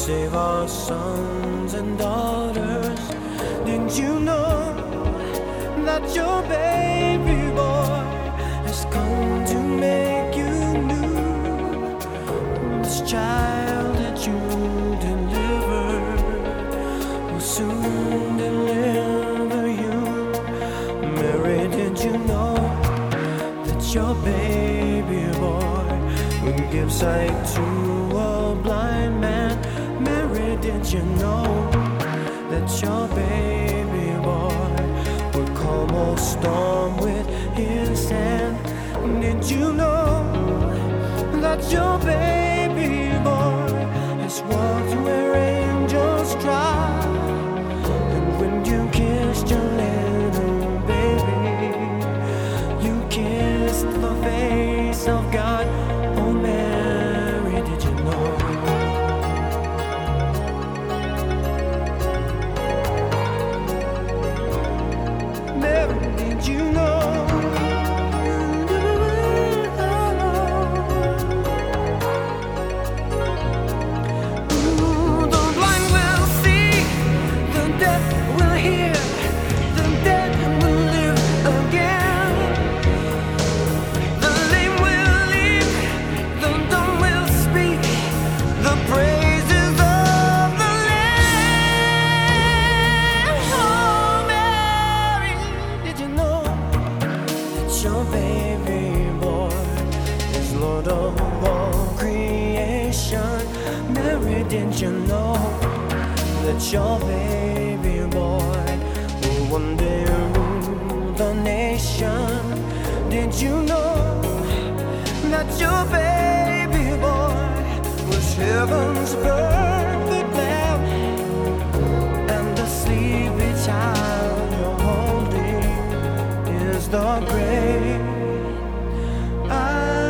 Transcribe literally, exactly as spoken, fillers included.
save our sons and daughters. Didn't you know that your baby boy has come to make you new? This child that you delivered will soon deliver you. Mary, did you know that your baby boy will give sight to a blind man? Mary, did you know that your baby boy would calm a storm with his hand? Did you know that your baby boy has walked where angels trod? And when you kissed your little baby, you kissed the face of God. Oh, Mary, did you know? Did you know? Ooh, the blind will see, the deaf will hear, the dead will live again. The lame will leap, the dumb will speak, the praises of the Lamb. Oh, Mary, did you know that your baby boy is Lord of all creation? Mary, did you know that your baby boy will one day rule the nation? Did you know that your baby boy was heaven's perfect lamb? And the sleepy child you're holding is the great I